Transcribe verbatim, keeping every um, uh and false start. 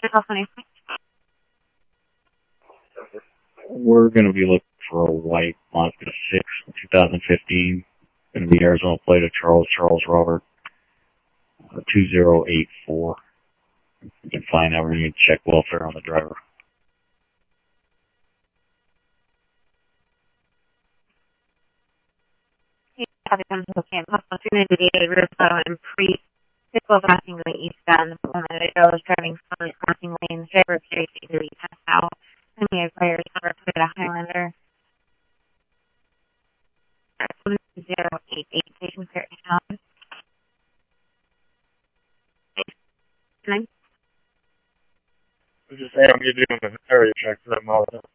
We're going to be looking for a white Mazda six twenty fifteen. Going to be Arizona plate of Charles, Charles Robert, uh, two zero eight four. You can find out where you can check welfare on the driver. Opportunity Russo and Priest. People passing going eastbound. The woman that I was driving slowly crossing lanes. Driver very easily passed out. And we have players over to the Highlander. zero eight eight station clear town. I was just saying I'm doing an area check for that Mazda.